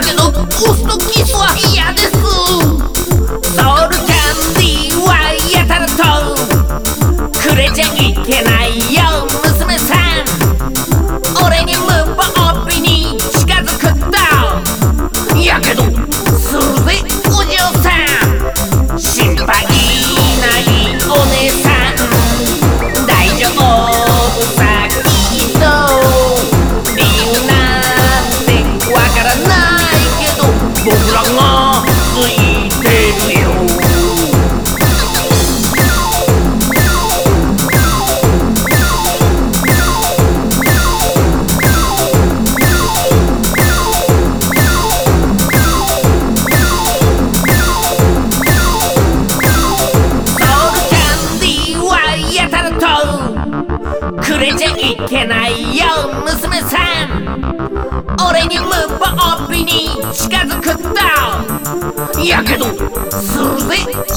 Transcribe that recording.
だけど押すとキスは嫌です。ソウルキャンディーはやたらとくれちゃいけないよ娘さん。俺にムポッピに近づくとやけどするぜお嬢さん。心配ないお姉さん大丈夫さきっと。理由なんてわからないけど僕らがついてるよ。くれちゃいけないよ娘さん。俺にムポッピに近づくとやけどするぜ